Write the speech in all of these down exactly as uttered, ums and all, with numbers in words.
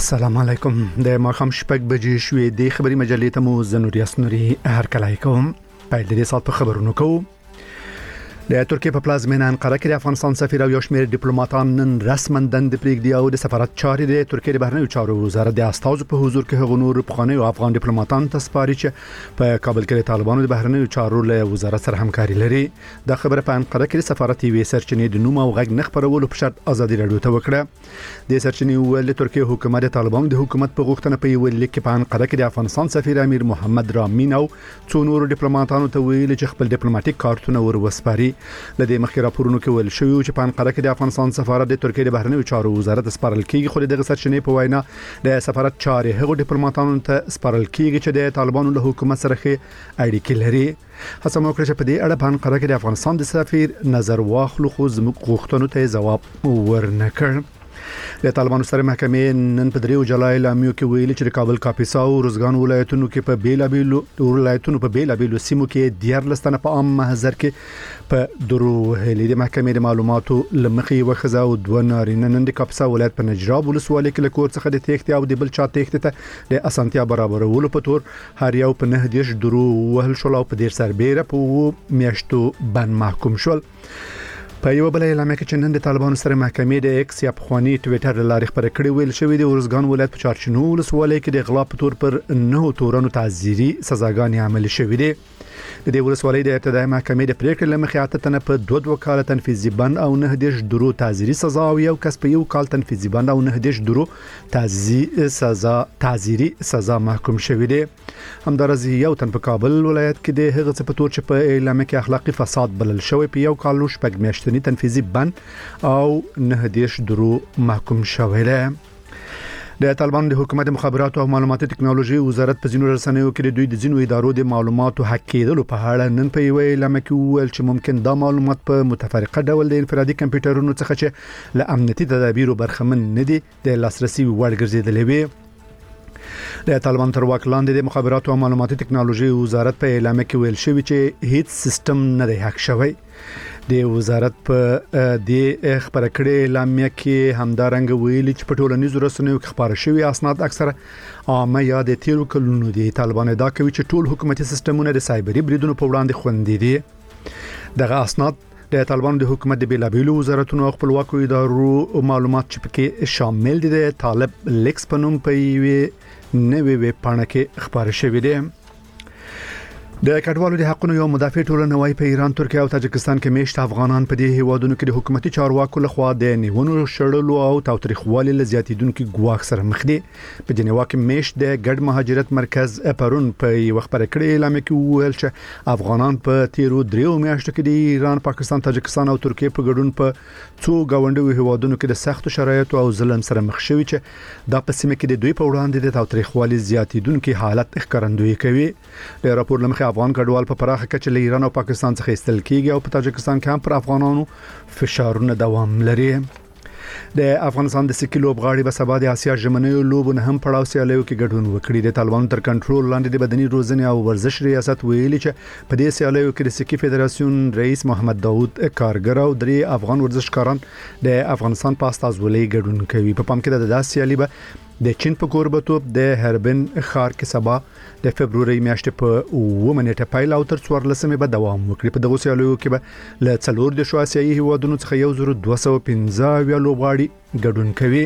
السلام علیکم د ماخام شپږ بجې شوې د خبري مجلې ته مو زنوري اسنوري هر کله کوم په دې سات په خبرونو کوم د ترکیه په پلازمینه انقره کې د افغانستان سفیر او یو شمېر ډیپلوماټان نن رسماً دند پرېږدي او د سفارت چارې د ترکیه د بهرنیو چارو وزارت د استازو په حضور کې هغو نور پخوانیو افغان ډیپلوماټان ته سپاري چې په کابل کې د طالبانو د بهرنیو چارو له وزارت سره همکاري لري. د خبره په انقره کې د سفارت یوې سرچینې د نوم او غږ نه خپرولو په شرط ازادي راډیو ته وکړه. د سرچینې ویل ترکیه حکومت د طالبانو د حکومت په غوښتنه په یو لیک په انقره کې د افغانستان سفیر امیر محمد رامین او څو نور ډیپلوماټانو ته ویل چې خپل ډیپلوماټیک کارتونه ور وسپاري. لدې مخکې راپورونو کې ویل شوی چې په انقره کې د افغانستان سفارت د ترکیه د بهرنیو چارو وزارت سپارل کیږي، خو دغه سرچینې په وینا د سفارت چارې هغو ډیپلوماټانو ته سپارل کیږي چې د طالبانو له حکومت سره ښه اړیکې لري. هڅه مو کړې چې په دې اړه په انقره کې د افغانستان د سفیر نظر واخلو، خو زموږ غوښتنو ته جواب ورنکړ. د طالبانو سره محکمې نن په دریو جولای لامیو کې ویلي چې د کابل، کاپیسا او روزګان ولایتونو کې په بیلابیلو ولایتونو په بیلابیلو سیمو کې دیارلس تنه په عام محضر کې په درو وهلي. د محکمې د معلوماتو لمخې وخزه او دوه نارینه نن د کاپیسا ولایت په نجراب ولسوالۍ کې له کور څخه د تېښتې او د بل چا تېښتې ته د اسانتیا برابرولو په تور هر یو په نه دیش درو وهل شول او په ډیر سربېره په میاشتو بند محکوم شول. په یو بل اعلامیه کې چې نن د طالبانو سره محکمې د ایکس یا پخوانی ټویټر لارې خبرې کړې ویل شوې د ورزګان ولایت په چارچنو ولسوالۍ کې د غلا په تور پر نه تورنو تعزیري سزاګانې عملي شوې دي. د دې ولسوالۍ د ابتدایي محکمې د پریکړې لمخې اته تنه په دوه دوه کال تنفیذي بند او نه دیش درو تعزیري سزا او یو کس په یو کال تنفیذي بند او نه دیش درو تعزیري سزا تعزیري سزا محکوم شوې دي. همدارس یو تن په کابل ولایت کې د هغه څه په تور چې په اعلامیه کې اخلاقی فساد بلل شوی په یو کال شپږ میاشتنی تنفیذي بند او نه دیش درو محکوم شوی دی. د طالبانو د حکومت مخابراتو او معلوماتي ټکنالوژي وزارت په ځینو رسنیو کې د دوی د ځینو ادارو د معلوماتو حق کېدلو په اړه نن په یو اعلامیه کې وویل چې ممکن دا معلومات په متفرقه ډول د انفرادي کمپیوټرونو څخه چې له امنیتي تدابیرو برخمن نه دي د لاسرسي وړ ګرځېدلې وي. د طالبان تر واک لاندې د مخابراتو او معلوماتي ټکنالوژي وزارت په اعلامیه کې ویل شوی چې هیڅ سیستم نه دی هک شوی. د وزارت په د خبره کړې اعلامیه کې همدارنګ ویلي چې په ټولنیزو رسنیو کې خبره شوی اسناد اکثره عامه یا د تیرو کلونو دي. طالبان ادعا کوي چې ټول حکومتي سیستمونه د سایبري بریدونو په وړاندې خوندي دي. دغه اسناد د طالبانو د حکومت د بیلابیلو وزارتونو او خپلواکو ادارو معلومات چې پکې شامل دي د طالب لیکس په نوم په یوې نوې ویب پاڼه کې خبره شوې ده. د کډوالو د حقونو یو مدافع ټولنه وايي په ایران، ترکیه او تاجکستان کې میشت افغانان په دې هیوادونو کې د حکومتي چارواکو لخوا د نیونو شړلو او تاوتریخوالي له زیاتیدونکو ګواښ سره مخ دي. په جنیوا کې میشت د ګډ مهاجرت مرکز پرون په یو خبره کړې اعلامیه کې وویل چې افغانان په تیرو دریو میاشتو کې د ایران، پاکستان، تاجکستان او ترکیه په ګډون په څو گاونډیو هیوادونو کې د سختو شرایطو او ظلم سره مخ شوي چې دا په سیمه کې د دوی په وړاندې د تاوتریخوالي زیاتیدونکو حالت ښکارندوی کوي. د راپور لمخې افغان کډوال په پراخه کچه له ایران او پاکستان څخه ایستل کیږي او په تاجکستان کې هم پر افغانانو فشارونه دوام لري. د افغانستان د سکی لوبغاړي به سبا د اسیا ژمنیو لوبو نه هم پړاو سیالیو کې ګډون وکړي. د طالبانو تر کنټرول لاندې د بدني روزنې او ورزش ریاست ویلي چې په دې سیالیو کې د سکی فدراسیون رئیس محمد داوود کارګر او درې افغان ورزشکاران د افغانستان په استازولۍ ګډون کوي. په پام کې د داسې سیالي به د چین په کوربتوب د هربن ښار کې سبا د فبروري میاشتې په اووه نیټه پیل او تر څوارلسمې به دوام وکړي. په دغه سیالیو کې به له څلور د آسیایي هیوادونو څخه یو زر دوه سوه پنځه اویا لوبغاړي ګډون کوي.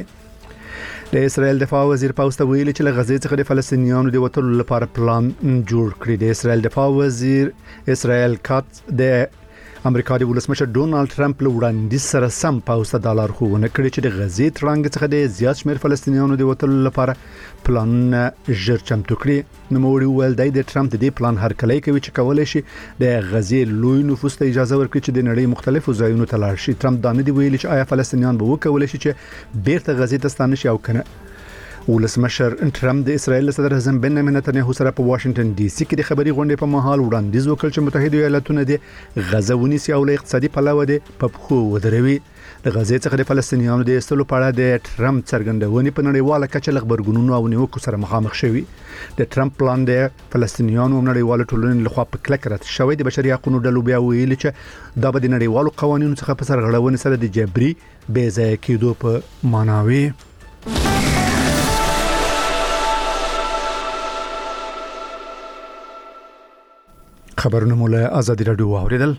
د اسرائیل دفاع وزیر پاوسته ویلي چې له غزې څخه د فلسطینیانو د وټلو لپاره پلان جوړ کړی. د اسرائیل دفاع وزیر اسرائیل کاتس د امریکا د ولسمشر ډونالد ټرمپ له وړاندیز سره سم پاوسته د لارښوونه کړې چې د غزې ترڅنګ څخه د زیات شمېر فلسطینیانو د وټلو لپاره پلانونه ژر چمتو کړي. نوموړي وویل دی د ټرمپ د دې پلان هرکلی کوي چې کولای شي د غزې لوی نفوس ته اجازه ورکړي چې د نړۍ مختلفو ځایونو ته لاړ شي. ټرمپ دا نه دی ویلي چې آیا فلسطینیان به وکولای شي چې بیرته غزې ته ستانه شي او کنه. ولسمشر ټرمپ د اسرائیل صدر اعظم بنیامین نتنیاهو سره په واشنگټن ډي سي کې د خبري غونډې په مهال وړاندیز وکړ چې متحده ایالاتونه د غزه ونیسي او له اقتصادي پلوه د پپخو ودروي. د غزې څخه د فلسطینیانو د ایستلو په اړه د ټرمپ څرګندونې په نړیواله کچه له خبرګونونو او نیوکو سره مخامخ شوي. د ټرمپ پلان د فلسطینیانو او نړیوالو ټولنې لخوا په کلک رد شوی. د بشري حقوقو ډلو بیا ویلي چې دا به د نړیوالو قوانینو څخه په سرغړونې سره د جبري بې ځای کېدو په معنی وي. خبرونه مو له ازادي رادیو اوریدل.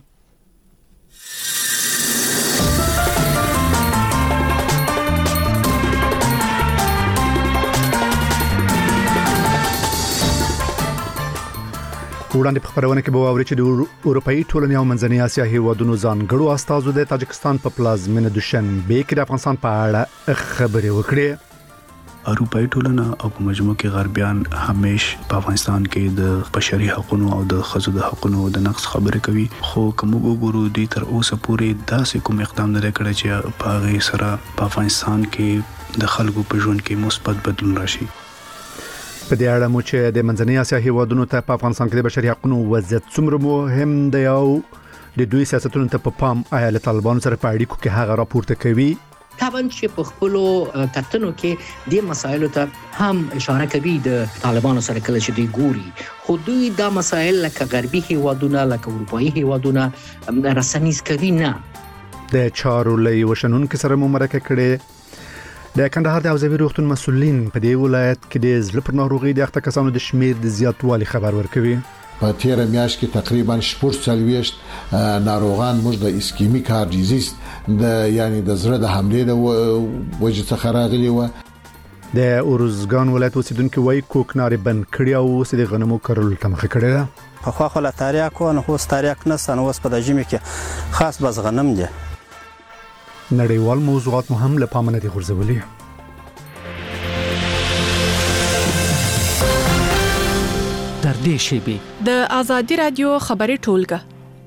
وړاندې په خبرونه کې به واوري چې د اروپאי ټولنې او منځنۍ اسیا هیوادونو ځانګړو استازو د تاجکستان په پلازمینه دوشنبه کې د افغانستان په اړه خبرې وکړې. اروپאי ټولنه او په مجموع کې غربیان همیش په افغانستان کې د بشري حقوقو او د ښځو د حقوقو د نقض خبرې کوي، خو کوم وګورو د تر اوسه پورې داسې کوم اقدام نه کړی چې په هغه سره په افغانستان کې د خلکو په ژوند کې مثبت بدلون راشي. په دې اړه مو چې د منځنۍ اسیا هیوادونو ته په افغانستان کې د بشري حقوقو وضعیت څومره مهم دی او د دوی سیاستونو ته په پام آیا له طالبانو سره په اړیکو کې هغه راپورته کوي. طبعا چې په خپل کتنو کې د مسایلو ته هم اشاره کوي د طالبانو سره کله چې دی ګوري، خو دوی دا مسایل لکه غربي هیوادونه لکه اروپאי هیوادونه رسنیز کوي نه. د چارو لې وشنون کې سره مو مرکه کړي. د کندهار د حوزوي روغتون مسؤلین په دې ولایت کې د زړه پر ناروغي د اخته کسانو د شمیر د زیاتوالي خبر ورکوي. په تیر میاشت کې تقریبا شپږ څلويشت ناروغان موږ د اسکیمیک هارت ډیزیز د یعنی د زړه د حملې د وجې څخه راغلي و. د اورزګان ولایت اوسیدونکو وایي کوکناري بند کړی او اوس د غنمو کرلو ته مخه کړی ده. په خو خو لا تاریخ کو نه هوس تاریخ نه سن اوس په د جمی کې خاص بس غنم دي. نړیوال موضوعات مهم له پامه نه دي غورځولي. در دې شیبه د ازادي رادیو خبري ټولګه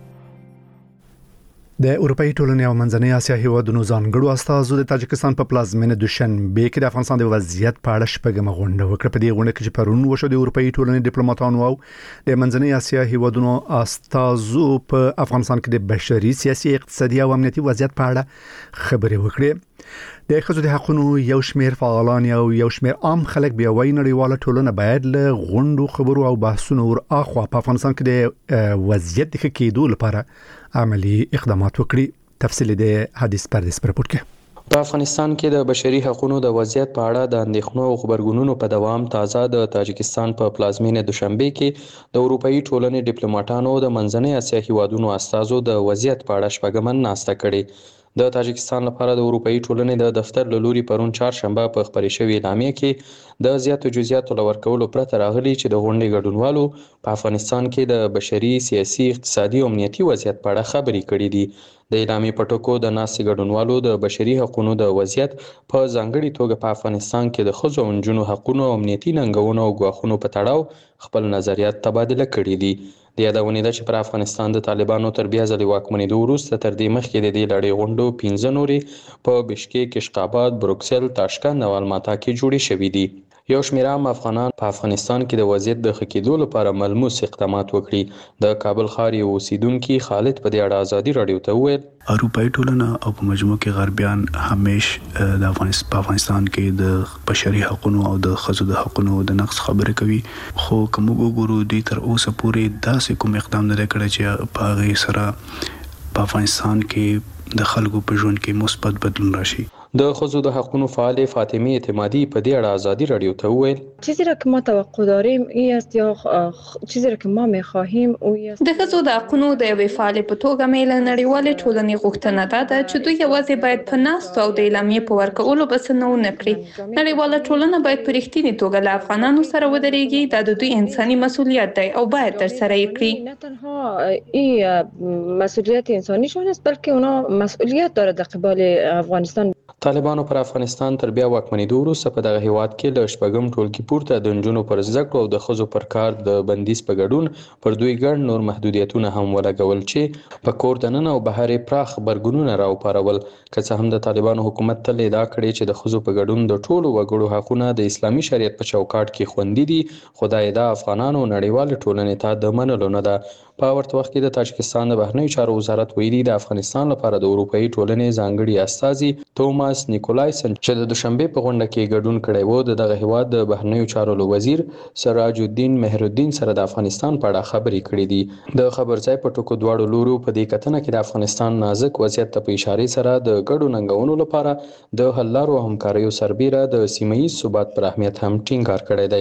د اروپאי ټولنې او منځنۍ اسیا هیوادونو ځانګړو استازو د تاجکستان په پلازمینه دوشنبه کې د افغانستان د وضعیت په اړه شپږمه غونډه وکړه. په دې غونډه کې چې پرون وشو د اروپאי ټولنې ډیپلوماټانو او د منځنۍ اسیا هیوادونو استازو په افغانستان کې د بشري، سیاسي، اقتصادي او امنیتي وضعیت په اړه خبرې وکړې. د ښځو د حقوقو یو شمېر فعالان او یو شمېر عام خلک بیا وایي نړیواله ټولنه باید له غونډو خبرو او بحثونو ور اخوا په افغانستان کې د وضعیت د ښه کېدو لپاره عملی اقدامات وکړي. تفصیل د حدیث پردیس پر رپورت کې. په افغانستان کې د بشري حقوقو د وضعیت په اړه د اندېښنو او خبرګونونو په دوام تازه د تاجکستان په پلازمینه دوشنبه کې د اروپאי ټولنې ډیپلوماټانو د منځنۍ اسیا هیوادونو استازو د وضعیت په اړه شپږمه ناسته کړې. د تاجکستان لپاره د اروپאי ټولنې د دفتر له لوري پرون چهارشنبه په خبري شوې اعلامیه کې د زیاتو جزئیاتو لورکولو پرته راغلي چې د غونډې ګډونوالو په افغانستان کې د بشري، سیاسي، اقتصادي او امنیتي وضعیت په اړه خبرې کړې دي. د اعلامیې په ټکو د ناستې ګډونوالو د بشري حقوقو د وضعیت په ځانګړي توګه په افغانستان کې د ښځو او نجونو حقوقو او امنیتي ننګونو او ګواښونو په تړاو خپل نظریات تبادله کړي دي. د یادونې ده چې پر افغانستان د طالبانو تر بیا ځلې واکمنېدو وروسته تر دې مخکې د دې لړۍ غونډو پنځه نورې په بشکیک، اشقاباد، بروکسل، تاشکند او الماتا کې جوړې شوې دي. یو شمېر عام افغانان په افغانستان کې د وضعیت د ښه کېدو لپاره ملموس اقدامات وکړي. د کابل ښار یو اوسیدونکي خالد په دې اړه ازادي رادیو ته وویل اروپאי ټولنه او په مجموع کې غربیان همیش د افغانستان په افغانستان کې د بشري حقوقو او د ښځو د حقوقو د نقض خبرې کوي، خو کوم وګورو د تر اوسه پورې داسې کوم اقدام نه کړی چې په هغه سره په افغانستان کې د خلکو په ژوند کې مثبت بدلون راشي. د ښځو د حقوقو فعال فاطمه اعتمادی په دې اړه ازادي رادیو ته وویل چیزی را که ما توقع داریم این است یا چیزی را که ما می‌خواهیم او است. د ښځو د حقوقو د یوې فعال په توګه میله نړیوالې ټولنې غوښتنه ده چې دوی یوازې باید په ناستو او د اعلامیې په ورکولو بس نه ونه کړي. نړیواله ټولنه باید په رښتینې توګه له افغانانو سره ودرېږي. دا د دوی انساني مسؤلیت دی او باید ترسره یې کړي. نه تنها این مسئولیت انسانیشون است بلکه اونا مسئولیت داره در قبال افغانستان. طالبانو پر افغانستان تر بیا واکمنېدو وروسته په دغه هیواد کې له شپږم ټولګي پورته د نجونو پر زده کړو او د ښځو پر کار د بندیز په ګډون پر دوی ګڼ نور محدودیتونه هم ولګول چې په کور دننه او بهر پراخ غبرګونونه راوپارول. که څه هم د طالبانو حکومت تل ادعا کړې چې د ښځو په ګډون د ټولو وګړو حقونه د اسلامي شریعت په چوکاټ کې خوندي دي، خو دا ادعا افغانانو نړیوال ټولنې ته د منلو نه ده. په ورته وخت کې د تاجکستان د بهرنیو چارو وزارت ویلي د افغانستان لپاره د اروپאי ټولنې ځانګړي استازي توماس نیکولایسن چې د دوشنبه په غونډه کې ګډون کړی و د دغه هیواد د بهرنیو چارو وزیر سراج الدین مهرالدین سره د افغانستان په اړه خبرې کړې دي. د خبرځای په ټکو دواړو لورو په دې کتنه کې د افغانستان نازک وضعیت ته په اشاره سره د ګډو ننګونو لپاره د حل لارو او همکاریو سربېره د سیمه ییز ثبات پر اهمیت هم ټینګار کړی دی.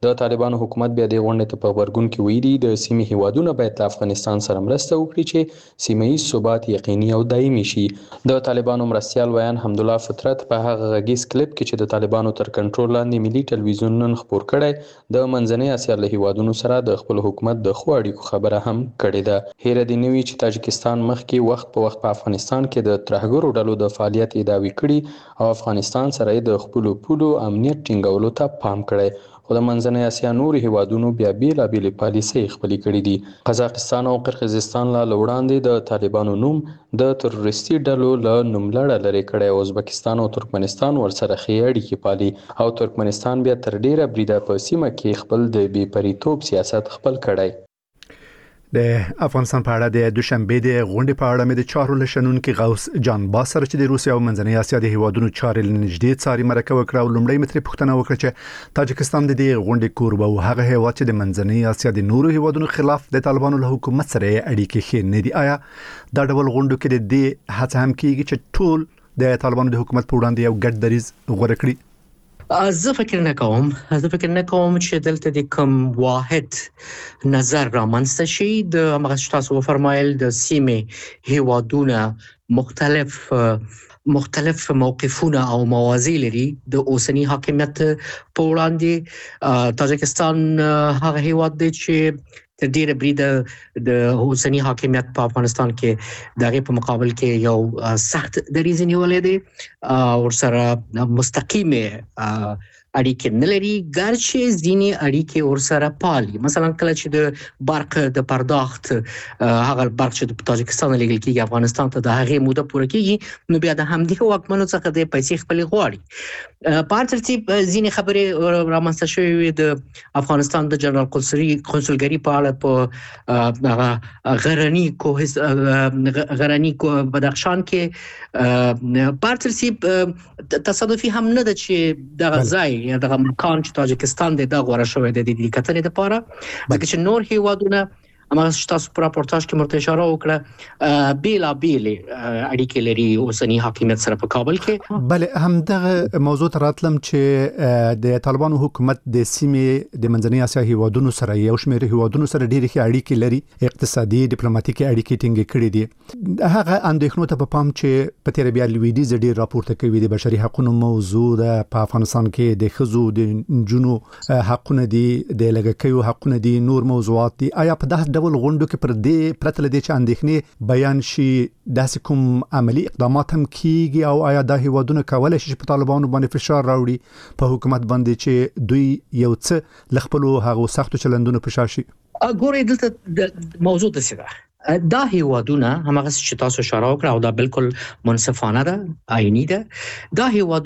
د طالبانو حکومت بیا د غونډې ته په غبرګون کې ویلي د سیمې هیوادونو باید له افغانستان سره مرسته وکړي چې سیمه ییز ثبات یقیني او دایمي شي. د طالبانو مرستیال ویان حمدالله فطرت په هغه غږیز کلیپ کې چې د طالبانو تر کنټرول لاندې ملي ټلویزیون نن خپور کړی د منځنۍ اسیا له هیوادونو سره د خپل حکومت د ښو اړیکو خبره هم کړې ده. هیره دې نه وي چې تاجکستان مخکې وخت په وخت په افغانستان کې د ترهګرو ډلو د فعالیت ادعاوې کړي او افغانستان سره د خپلو پولو امنیت ټینګولو ته پام کړی، خو د منځنۍ اسیا نورو هیوادونو بیا بیلابېلې پالیسۍ خپلې کړي دي. قزاقستان او قرغیزستان لا وړاندې د طالبانو نوم د تروریستي ډلو له نوملړه لرې کړی او ازبکستان او ترکمنستان ورسره ښې اړیکې پالي او ترکمنستان بیا تر ډیره بریده په سیمه کې خپل د بې پریتوب سیاست خپل کړی. د افغانستان په اړه د دوشنبه د غونډې په اړه مې د چارو لشنونکو غوث جان باسر چې د روسیا او منځنۍ اسیا د هیوادونو چارې لنږدې څاري مرکه وکړه او لومړی متر پوښتنه وکړه چې تاجکستان د دې غونډې کوربه او هغه هیواد چې د منځنۍ اسیا د نورو هیوادونو خلاف د طالبانو له حکومت سره اړیکې ښې نه دي. آیا دا ډول غونډو کې د دې هڅه هم کیږي چې ټول د طالبانو د حکومت په وړاندې یو ګډ دریځ غوره کړي؟ زه فکر نه کوم زه فکر نه کوم چې دلته د کوم واحد نظر رامنځته شي. د هغه تاسو وفرمایل د سیمې هیوادونه مختلف مختلف موقفونه او موازی لري د اوسنی حاکمیت په وړاندې. تاجکستان هغه هیواد دی چې تر ډیره بریده د اوسنی حاکمیت په افغانستان کې دغه په مقابل کې یو سخت دریځ نیولې دي او سره مستقیمه اړیکې نه لري، ګرچې ځینې اړیکې ورسره پالي. مثلا کله چې د برق د پرداخت هغه برق چې د تاجکستان لګل کېږي افغانستان ته د هغې موده پوره کېږي، نو بیا د همدې واکمنو څخه د پیسې خپل غواړي. په هر ترتیب ځینې خبرې رامنځته شوې د افغانستان د جنرال قونسلګري په اړه په هغه غرنی کوه غرنی کوه بدخشان کې. په هر ترتیب تصادفي هم نه ده چې دغه ځای یا دغه مکان چې تاجکستان د دغه غوړه شوې د دې کتنې لپاره، ځکه چې نور هیوادونه امغه تاسو په راپورتاژ کې مرته اشاره وکړه بیلا بیل اړیکې لري اوسنی حاکمیت سره په کابل کې. بله هم دغه موضوع تراتلم چې د طالبانو حکومت د سیمې د منځنۍ اسیا هیوادونو سره یو شمېر هیوادونو سره ډېرې اړیکې لري، اقتصادي ډیپلوماټیکي اړیکې ټینګې کړې دي. هغه اندېښنو ته په پام چې په تیر بیا لویدیځ ډېر راپورته کوي د بشري حقوقو موضوع ده په افغانستان کې د ښځو د نجونو حقونه دي، د لږکیو حقونه دي، نور موضوعات دي. آیا په داسې ډول غونډو کې پر دې پرته لدې چې اندېښنې بیان شي داسې کوم عملی اقدامات هم کیږي او آیا دا هیوادونه کولی شي په طالبانو باندې فشار راوړي په حکومت باندې چې دوی یو څه ل خپلو هغو سختو چلندونو په شا شي؟ ګورئ دلته د موضوع داسې ده، دا هیوادونه همغه چې تاسو اشاره وکړه او دا بالکل منصفانه ده، آئینی ده. دا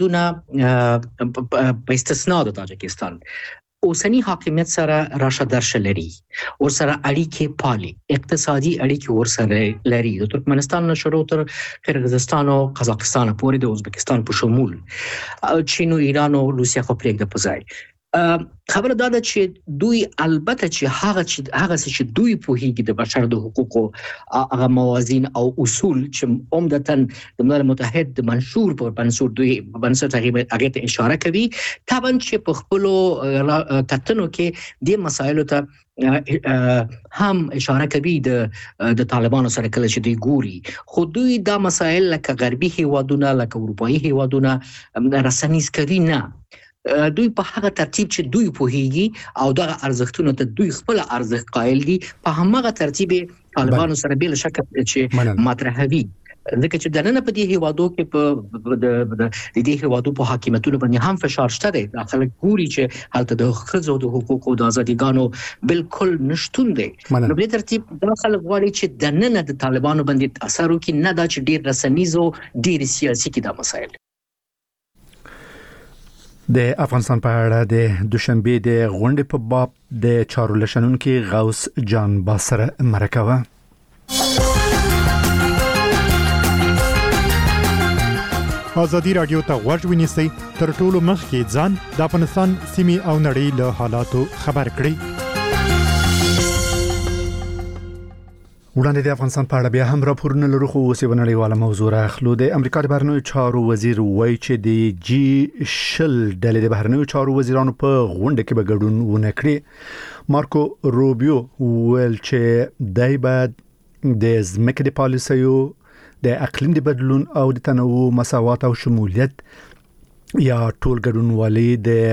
هیوادونه په استثناء د تاجکستان اوسنی حاکمیت سره راشه درشه لري، ور سره اړیکې پالي، اقتصادي اړیکې ور سره لري، د ترکمنستان نه شروع تر قرغیزستان او قزاقستان پورې د ازبکستان په شمول چین او ایران او روسیا خو پرېږده په ځای. خبره دا ده چې دوی البته چې هغه چې هغه چې دوی په هیګي د بشر د حقوقو هغه موازین او اصول چې عمدتاً د ملل متحد د منشور په بنسټ دوی بنسټ هغه ته اشاره کوي، طبعا چې په خپل کتنو کې د مسایلو ته هم اشاره کوي د د طالبانو سره کله چې دوی ګوري، خو دوی دا مسایل لکه غربي هیوادونه لکه اروپایي هیوادونه رسنیز کوي نه. دوی په هغه ترتیب چې دوی پوهیږي او دغه ارزښتونه ته دوی خپل ارزښت قائل دي، په همغه ترتیب طالبانو سره بل شک چې مطرحوي. ځکه چې د نن په دې هیوادو کې په د دې هیوادو په حاکمیتونو باندې هم فشار شته دی. دا خلک ګوري چې هلته د ښځو د حقوقو د ازادیګانو بالکل نشتون دی. نو په ترتیب دا خلک غواړي چې د نن د طالبانو باندې اثر وکړي، نه دا چې ډیر رسنیز او ډیر سیاسي کې دا مسایل. د افغانستان په اړه د دوشنبه د غونډې په باب د چارو لشنونکو غوث جان باسر مرکه و. ازادي رادیو ته غوږ ونیسئ، تر ټولو مخکې ځان د افغانستان سیمې او نړۍ له حالاتو خبر کړئ. وړاندې د افغانستان په اړه بیا هم راپورونه لرو خو اوس یې نړیواله موضوع راخلو. د امریکا د بهرنیو چارو وزیر وایي چې د جی شل ډلې د بهرنیو چارو وزیرانو په غونډه کې به ګډون ونه کړي. مارکو روبیو ویل چې دای بعد د ځمکې د پالیسیو د اقلیم د بدلون او د تنوع مساوات او شمولیت یا ټول ګډونوالي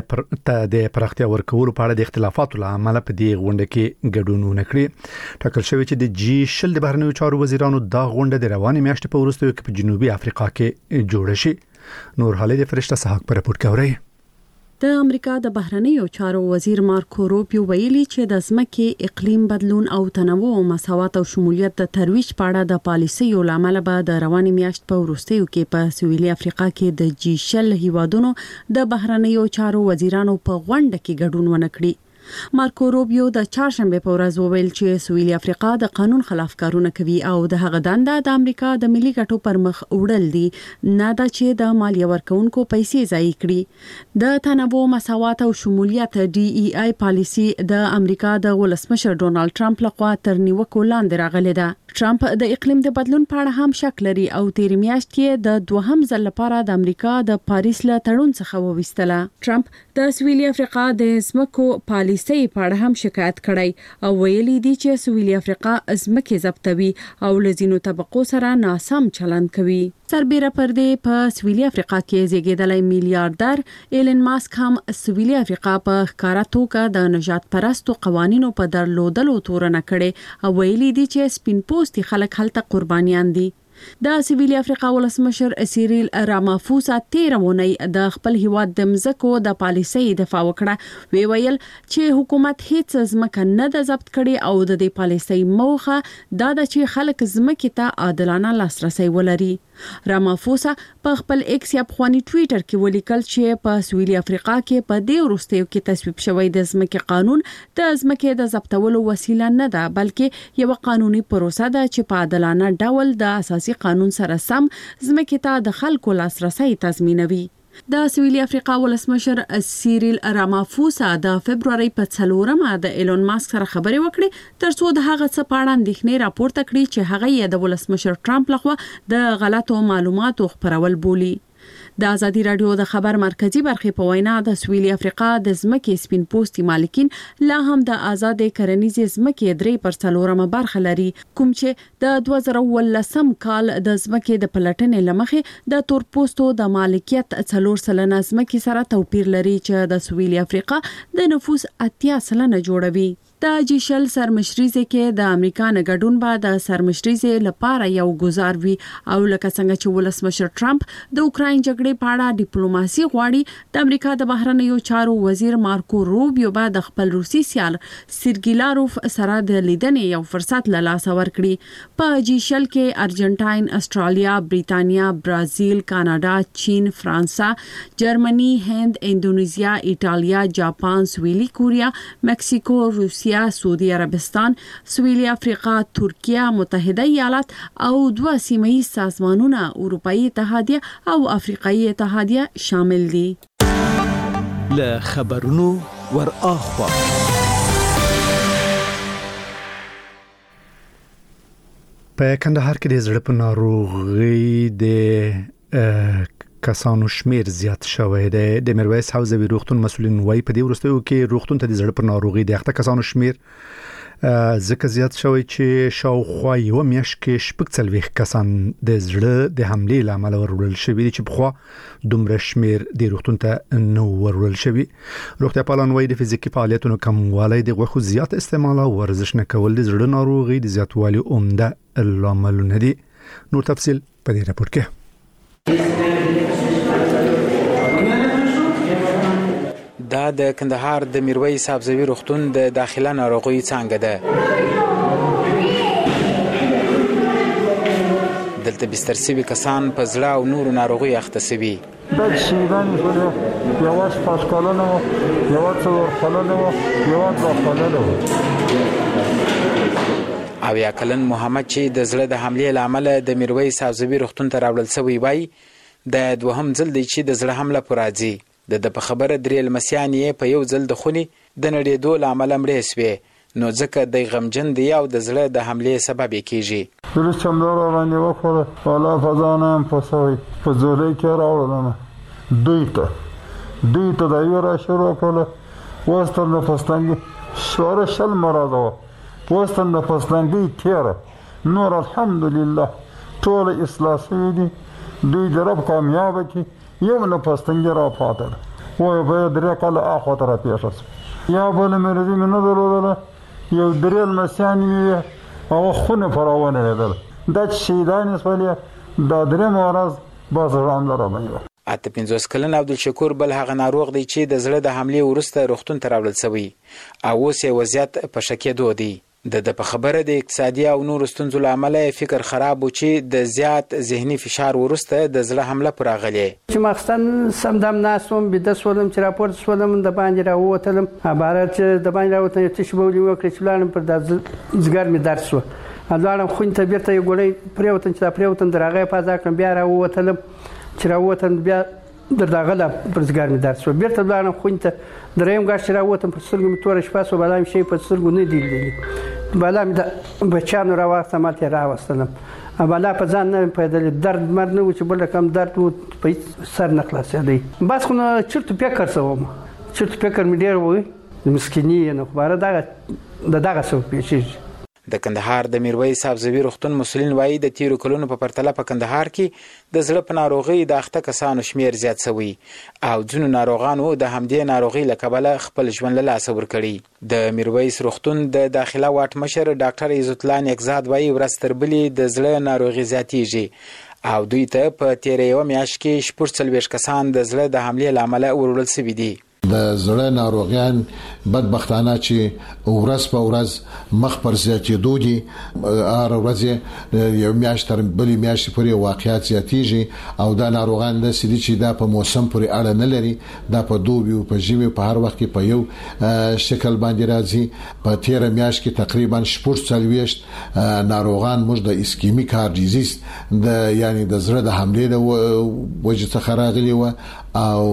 د د پراختیا ورکولو په اړه د اختلافاتو لامل په دې غونډه کې ګډون ونه کړي. ټاکل شوی چې د جی شل د بهرنیو چارو وزیرانو دا غونډه د روانې میاشتې په وروستیو کې په جنوبي افریقا کې جوړه شي. نور حاله د فرشته صحاق پر رپورت کوي. د امریکا د بهرنیو چارو وزیر مارکو روبیو ویلي چې د ځمکې اقلیم بدلون او تنوع او مساوات او شمولیت د ترویج په اړه د پالیسیو لامل به د روانې میاشت په وروستیو کې په سویلي افریقا کې د جی شل هیوادونو د بهرنیو چارو وزیرانو په غونډه کې ګډون ونه کړي. مارکو روبیو د چهارشنبه په ورځ وویل چې سویلي افریقا د قانون خلاف کارونه کوي او د هغه دنده د امریکا د ملي ګټو پر مخ وړل دي، نه دا چې د مالیه ورکونکو پیسې ضایع کړي. د تنوع مساوات او شمولیت ډي ای آی پالیسی د امریکا د ولسمشر ډونالد ټرمپ لخوا تر نیوکو لاندې راغله ده. ټرمپ د اقلیم د بدلون په اړه هم شک لري او تیر میاشت کې د دوهم ځل لپاره د امریکا د پاریس له تړون څخه وویستله. ټرمپ د سویلي افریقا د ځمکو پالیسي په اړه هم شکایت کړی او ویلي دی چې سویلي افریقا ځمکې ضبطوي او لزینو طبقو سره ناسم چلند کوي. سربېره پر دې په سویلي افریقا کې زیږیدلی میلیارډر ایلن ماسک هم سویلي افریقا په ښکارا توګه د نجات پرستو قوانینو په درلودلو تورنه کړي او ویلي دی چې سپین پوستي خلک هلته قربانیان دي. د سویلي افریقا ولسمشر سیریل رامافوسا تیر اونۍ د خپل هیواد د مزکو د پالیسۍ دفاع وکړه. وی ویل چې حکومت هیڅ ځمکه نه د ضبط کړي او د دې پالیسۍ موخه دا ده چې خلک ځمکې ته عادلانه لاسرسي ولري. رامافوسا په خپل ایکس یا پخوانی ټویټر کې ولیکل چې په سویلي افریقا کې په دې وروستیو کې تصویب شوی د ځمکې قانون د ځمکې د ضبطولو وسیله نه ده بلکې یو قانوني پروسه ده چې په عادلانه ډول د اساسي قانون سره سم ځمکې ته د خلکو لاسرسي تضمینوي. د سویلي افریقا ولسمشر سیریل رامافوسا د فبرवरी په څلورمه د ایلون ماسک سره خبرې وکړې ترڅو د هغه څه په اړه اندېښنې راپورته کړي چې هغه یې د ولسمشر ټرمپ لخوا د غلطو معلوماتو خپرول بولي. د ازادي رادیو د خبر مرکزی برخې په وینا د سویلي افریقا د ځمکې سپین پوستي مالکین لا هم د آزاد کرنیزې ځمکې درې پر څلورمه برخه لري، کوم چې د دوه زره ولسم کال د ځمکې د پلټنې لمخې د تور پوستو د مالکیت څلور سلنه ځمکې سره توپیر لري چې د سویلي افریقا د نفوس اتیا سلنه جوړوي. د جی شل سرمشریزه کې د امریکا نه ګډون به د سرمشریزه لپاره یو گزار وي او لکه څنګه چې ولسمشر ټرمپ د اوکراین جګړې په اړه ډیپلوماسي غواړي، د امریکا د بهرنیو چارو وزیر مارکو روبیو به د خپل روسي سیال سرګی لاروف سره د لیدنې یو فرصت له لاسه ورکړي. په جی شل کې ارجنټاین، استرالیا، بریتانیا، برازیل، کاناډا، چین، فرانسا، جرمني، هند، اندونیزیا، ایټالیا، جاپان، سویلي کوریا، مکسیکو، روسیا، سعودي عربستان، سویلي افریقا، ترکیه، متحده ایالات او دوه سیمه‌یز سازمانونه اروپאי اتحادیه او افریقایي اتحادیه شامل دي. له خبرونو ور اخوا په کندهار کې د زړه په ناروغي د کسانو شمیر زیات شوی دی. د میرویس حوزوي روغتون مسولین وایي په دې وروستیو کې روغتون ته د زړه په ناروغي د اخته کسانو شمیر ځکه زیات شوی چې شاوخوا یو میاشت کې شپږ څلوېښت کسان د زړه د حملې لامل ورول شوی چې په خوا دومره شمیر د روغتون ته نو ورول شوی. روغتیا پالان وایي د فزیکي فعالیتونو کموالی، د غوښو زیات استعمال او ورزش نه کول د زړه ناروغي د زیاتوالي عمده لاملونه دي. نور تفصیل په دې راپور کې. دا د کندهار د میرویس حوزوي روغتون د داخله ناروغي څنګه ده. دلته بستر سوي کسان په زړه او نورو ناروغي اخته سوي. د شیدان په یو واش پاسکالونو یو څو خلونو یو څو خلونو او یا کلن محمد چې د زړه د حملې لامل د میرویس حوزوي روغتون ته راوړل شوی وای د دوهم ځل دی چې د زړه حمله پراځي. د د په خبره درې لمسیانې په یو ځل د خونی د نړېدو لامل مړې شوې. نو ځکه د غمجن دی او د زړه د حملې سبب کیږي. پولیس چمدار باندې وکړه والا فزانه هم پسوي په زولې کې راوړل دوی ته دوی ته د یو را شروع کړل وستر د فستنګي شوره شل مراد و وستر د فستنګي تیر نور الحمدلله ټول اصلاح شوي دي. دوی د رب کامیاب کی یو نه فستنګي را پاتل وای په درې کاله اخو تر پیښه یا بل مې دې نه درلودله یو درېل مسیانی او خونه فراونه لیدل د شهیدان اسوالې د درې مورز باز رام لره باندې اته پنځوس کلن عبدالشکور بل هغه ناروغ دی چې د زړه د حملې وروسته روغتون ته راوړل شوی او اوس یې وضعیت په شکېدو دی. د د په خبره د اقتصادي او نورو ستونزو له امله فکر خراب و چې د زیات ذهني فشار وروسته د زړه حمله پر راغلی چې مخستن سمدم ناسوم بده سولم چې راپورت سولم د باندې راووتلم عبارت د باندې راووتل چې شبولي وکړ چې لاړم پر د ځګر مې درد شو لاړم خو ته بیرته یو ګولۍ پرېوتم چې دا پرېوتم د هغې پازا کړم بیا راووتلم چې راووتم بیا در دغه پر ځګر مې درد شو بیرته لاړم خو ته درېیم ګاش چې راووتم پر سترګو مې توره شپه شوه بلا مې شی په سترګو نه دی لیدلي بالا مې د بچیانو راواخته ماته یې راوستلم بالا په ځان نه مې پوهېدلې درد مرد نه و چې بل رقم درد و په سر نه خلاصېدی بس خو نو چرته فکر څه وم چرته فکر مې ډېر وی د مسکیني یې نه خو باره دغه د دغه څه وپېښېږي. د کندهار د میرویس سابزوي روغتون مسؤلین وایي د تیرو کلونو په پرتله په کندهار کې د زړه په ناروغۍ د اخته کسانو شمیر زیات شوی او ځینو ناروغانو د همدې ناروغۍ له کبله خپل ژوند له لاسه ورکړي. د میرویس روغتون د داخله واټ مشر ډاکټر عزت الله نیکزاد وایي ورځ تر بلې د زړه ناروغي زیاتیږي او دوی ته په تیره یوه میاشت کې شپږ څلوېښت کسان د زړه د حملې له امله وروړل شوي دي. د زړه ناروغیان بدبختانه چې ورځ په ورځ مخ پر زیاتېدو دي هر ورځ یو میاشت تر بلې میاشتې پورې واقعیت زیاتېږي او دا ناروغان داسې دي چې دا په موسم پورې اړه نه لري دا په دوبي او په ژمي په هر وخت کې په یو شکل باندې راځي. په تیره میاشت کې تقریبا شپږ څلوېښت ناروغان موږ د اسکیمیک هارت ډیزیز د یعنی د زړه د حملې د وجې څخه راغلي و او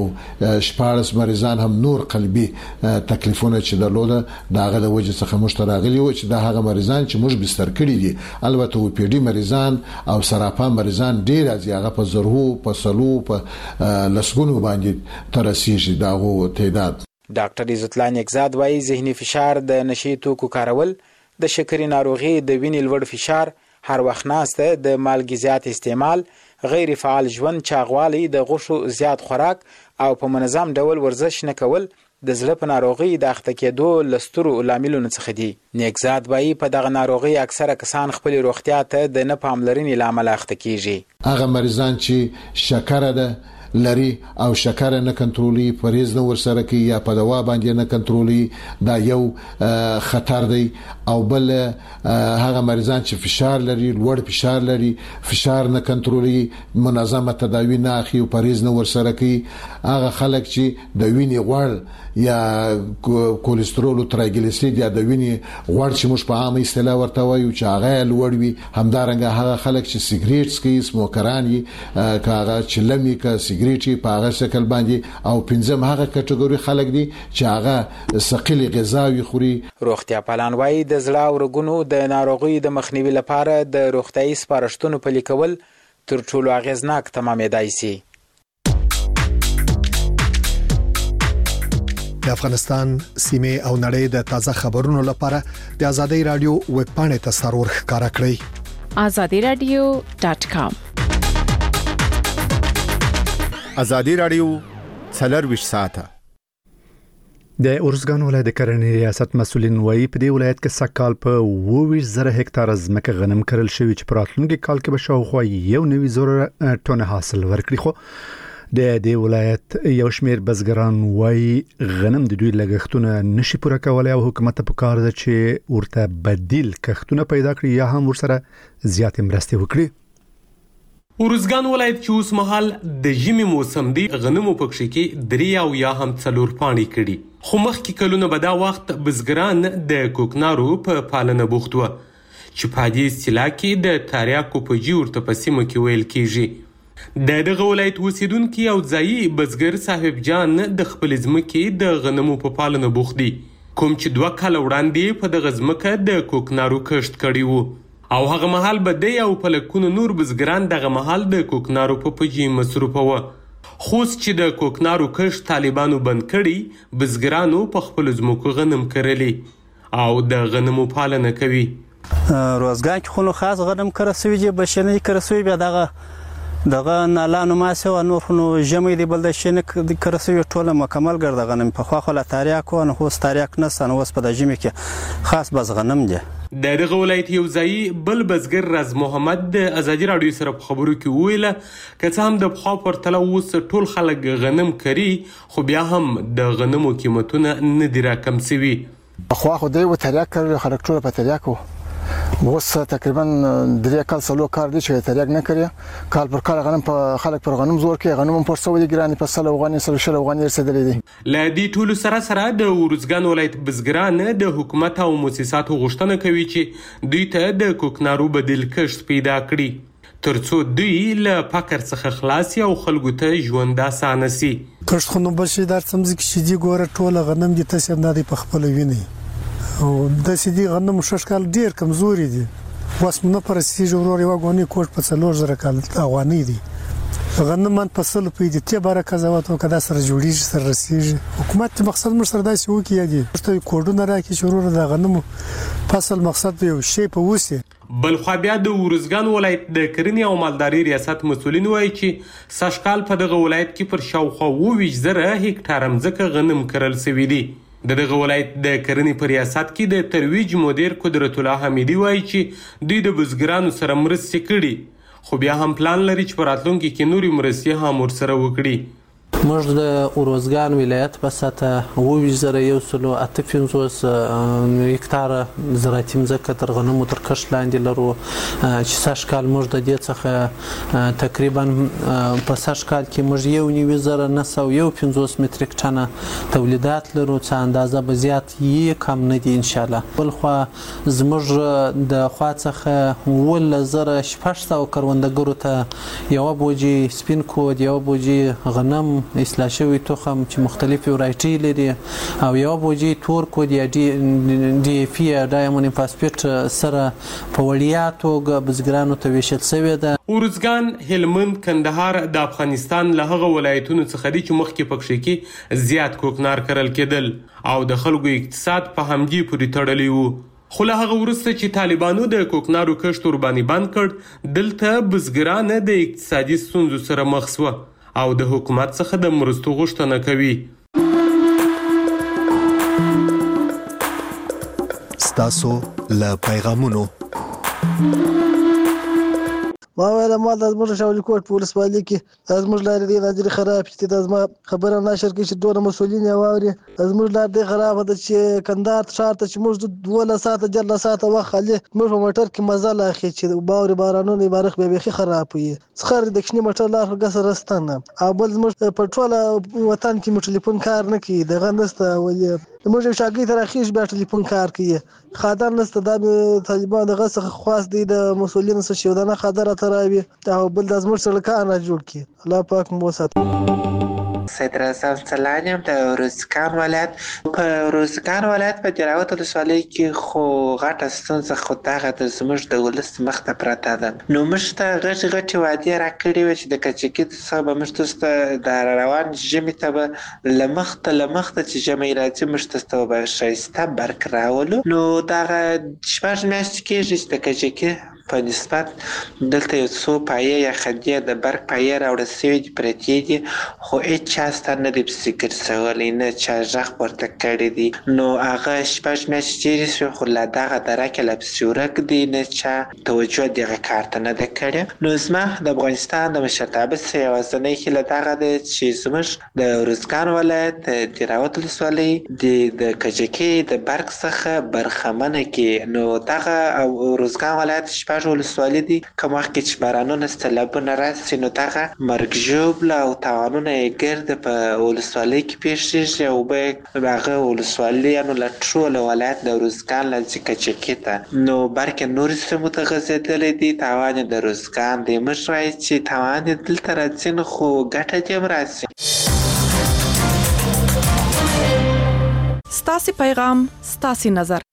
شپاړس مریضان هم نور قلبي تکلیفونه چې درلوده داغه د وجې څخه موږ ته راغلي و چې دا هغه مریضان چې موږ بستر کړي دي. البته او پی ډي مریضان او سراپا مریضان ډیر ازي هغه په زرهو په سلو په لسګونو باندې ترسيږي داغه تعداد. ډاکټر عزت الله نیکزاد وایي ذهني فشار د نشي توکو کارول د شکرې ناروغي د وینې لوړ فشار هر وخت ناسته د مالګې زیات استعمال غیر فعال ژوند چاغوالی د غوښو زیات خوراک او په منظم ډول ورزش نه کول د زړه په ناروغي د اخته کېدو لسترو لاملونو څخه دي. نیکزاد وایي په دغه ناروغي اکثره کسان خپل روغتیا ته د نه پاملرنې له امله اخته کیږي. هغه مریضان چې شکر ده لري او شکر نه کنټرولي پریز نه ورسره کوي یا په دوا باندې نه کنټرولي دا یو خطر دی او بل هغه مریضان چې فشار لري لوړ فشار لري فشار نه کنټرولي منظمه تداوی نه اخی او پریز نه ورسره کوي هغه خلک چې د وینې غوړ یا کولېسترول او ترایګلیسیرید یا د وینې غوړ چې موږ په عامه اصطلاح ورته وایو چې هغه لوړ وي همدارنګه هغه خلک چې سیګریټ څکي سموکران یي کاغه چې لمي کا سیګریټي په هغه شکل باندې او پنځم هغه کټګوري خلک دي چې هغه ثقيل غذاوي خوري. روغتیا پالان وایي د زړه او رګونو د ناروغي د مخنیوي لپاره د روغتیايي سپارښتنو پلي کول تر ټولو اغیزناک تمامېدای شي. د افغانستان سیمه او نړۍ د تازه خبرونو لپاره د ازادي رادیو ویب پاڼې ته سرور ښکارا کړئ azadi radio dot com. ازادي رادیو څلرویشت ساعته. د اورزګان ولایت د کرنې ریاست مسولین وایي په دې ولایت کې سکهال په اووه ویشت زره هکتار ځمکه غنم کرل شوی چې په راتلونکي کال کې به شاوخوا یو نوي زره ټنه حاصل ورکړي. خو د دې ولایت یو شمېر بزګران وایي غنم د دوی لګښتونه نشي پوره کولای او حکومت په کار ده چې ورته بدیل کښتونه پیدا کړي یا هم ورسره زیاتې مرستې وکړي. اورزګان ولایت چې اوس مهال د ژمي موسم دی غنمو پکښې کې درې او یا هم څلور پاڼې کړي خو مخکې کلونه به دا وخت بزګران د کوکنارو په پالنه بوخت وو چې په دې اصطلاح کې د تریاکو پجي ورته په سیمه کې ویل کېږي. د دغه ولایت اوسیدونکي او ځایي بزګر صاحب جان د خپل ځمکې د غنمو په پالنه بوخت دي. کوم چې دوه کاله وړاندې په دغه ځمکه د کوکنارو کښت کړی وو او هغه مهال به دی او په لکونو نور بزګران دغه مهال د کوکنارو په پجې مصروفه وه. خو چې د کوکنارو کښت طالبانو بند کړي، بزګرانو په خپلو ځمکو غنم کرلي او د غنمو پالنه کوي. روزګان کې خو نو خاص غنم کره سوي دي، بشنې کره سوي، بیا دغه دغه نالانو ماسې و نور خو نو ژمی دی بل د شنې کره سوي ټوله مکمل ګرده غنم. پخوا خو لا تاریاک و، نو اوس تاریاک نسته، نو اوس په د ژمي کې خاص بس غنم دی. د دغه ولایت یو ځایي بل بزګر راز محمد د ازادي راډیو سره په خبرو کې وویله که څه هم د پخوا پرتله اوس ټول خلک غنم کري، خو بیا هم د غنمو قیمتونه نه دي راکم سوي. پخوا خو دی و تریاک کرل، خلک ټوله په تریاک وو. اوس تقریبا درې کال څلور کال دی چې تریاک نه کوي. کال پر کال غنم په خلک پر غنم زور کوي، غنم هم پر سوي دي ګرانې په سل افغانۍ سل شل افغانۍ رسېدلې دي. له دې ټولو سره سره د ارزګان ولایت بزګران د حکومت او مؤسساتو غوښتنه کوي چې دوی ته د کوکنارو بدیل کښت پیدا کړي ترڅو دوی له فقر څخه خلاص او خلکو ته ژوند اسانه سي. کښت خو نو بل شي در څمځ کې شي دي ګوره ټوله غنم دي تاسو نه دي په خپل ویني او د سیدي غنم شش کال ډیر کمزوري دي. واس نه پر سیج ورور یو غونی کوټ په څلور زره کال اوانی دي. غنم من په سل په دي ته برکه زوات او کدا سره جوړیږي سره رسیږي. حکومت مقصد مر سره داسې وکي دي چې کوډونه راکې شروع د غنم فصل مقصد یو شی په وسی. بلخوا بیا د ارزګان ولایت د کرنې او مالداري ریاست مسولین وایي چې سږکال په دغه ولایت کې پر شاوخوا اووه ویشت زره هکټاره مځکه غنم کرل سوي دي. د دغه ولایت د کرنې په ریاست کې د ترویج مدیر قدرت الله حمیدي وایي چې دوی د بزګرانو سره مرستې کړي، خو بیا هم پلان لري چې په راتلونکي کې نورې مرستې هم ورسره وکړي. موږ د ارزګان ولایت په سطح اووه ویشت زره یو سلو اته پنځوس هکټاره زراعتي مځکه تر غنمو تر کښت لاندې لرو چې سږ کال موږ د دې څخه تقریبا په سږ کال کې موږ یو نوي زره نه سوه یو پنځوس متریک ټنه تولیدات لرو، څه اندازه به زیات یې کم نه دي انشاءالله. بلخوا زموږ د خوا څخه اوولس زره شپږ سوه کروندګرو ته یوه بوجي سپین کود، یوه بوجي غنم اصلاح شوی تخم چې مختلفې ورایټي لري او یو بوجي تور کود یا ډي ډي اف یا ډایمونډ فاسفیټ سره په وړیا توګه بزګرانو ته ویشل شوی ده. ارزګان، هلمند، کندهار د افغانستان له هغه ولایتونو څخه دي چې مخکې پکښې کې زیات کوکنار کرل کېدل او د خلکو اقتصاد په همدې پورې تړلی وو. خو له هغه وروسته چې طالبانو د کوکنارو کښت ورباندې بند کړ، دلته بزګران د اقتصادي ستونزو سره مخ شوه او د حکومت څخه د مرستو غوښتنه کوي. ستاسو له پیغامونو ما ویل ما د زموږ شاولي کوټ په ولسوالۍ کې زموږ لارې ډېرې ناجرې خراب دي. د زما خبره نشر کوي چې دوه مسؤلین یې واوري. زموږ لار ډېره خرابه ده چې کندهار ښار ته چې موږ دولس ساعته دیارلس ساعته وخت خالي موږ په موټر کې مزل اخلي چې باورې بارانونه یې بارخ بیا بیخي خراب وي. څخه د کشني موټر لار خو ګسه رستنه او بل زموږ په ټوله وطن کې مو ټلیفون کار نه کوي. دغه نسته ولې موږ یو شاګرد ته راخیږي بیا ټلیفون کار کوي. خادر نسته دا طالبان دغه څخه خواست دی د مسؤلینو څخه چې ودانه خادر تراوي او بل د زموږ سړکان را جوړ کړي. الله پاک مو وساتي. سید رضا سلانیم د ارزګان ولایت په ارزګان ولایت په دراوت ولسوالۍ کې خو غټه ستونزه خو دغه د زموږ د ولس مخ ته پرته ده. نو موږ ته غټې غټې وعدې راکړې وې چې د کجکي څخه به موږ ته د روان ژمي ته به له مخته له مخته چې ژمی راځي موږ ته به ښایسته برق راولو. نو دغه شپږ میاشتې کېږي چې د کجکي په نسبت دلته یو څو پایې یا خدیه د برق پایې راوړل شوي دي پرتې دي، خو هېڅ چا ستا نه دی پسې ګرځولی، نه چا غږ پورته کړی دی. نو هغه شپږ میاشتې تېرې شوې خو له دغه دره کې لا پسې ورک دی، نه چا توجه دغه کار ته نه ده کړې. نو زما د افغانستان د مشرتابه څخه یوازینۍ هیله دغه ده چې زموږ د ارزګان ولایت د دراوت ولسوالۍ د کجکي د برق څخه برخمنه کړي. نو دغه ارزګان ولایت شپږ ولسوالۍ دي، کوم وخت کې چې بارانونه سیلابونه راشي نو دغه مرګ ژوبله او تاوانونه یې ګرده په ولسوالۍ کې پېښېږي او به هغه ولسوالۍ یعنو له ټوله ولایت د ارزګان له ځي کجکي ته. نو بلکې نورې سیمو ته غځېدلی دي، تاوان یې د ارزګان دی. موږ وایو چې تاوان یې دلته راځي نو خو ګټه دې هم راشي. ستاسو پیغام ستاسو نظر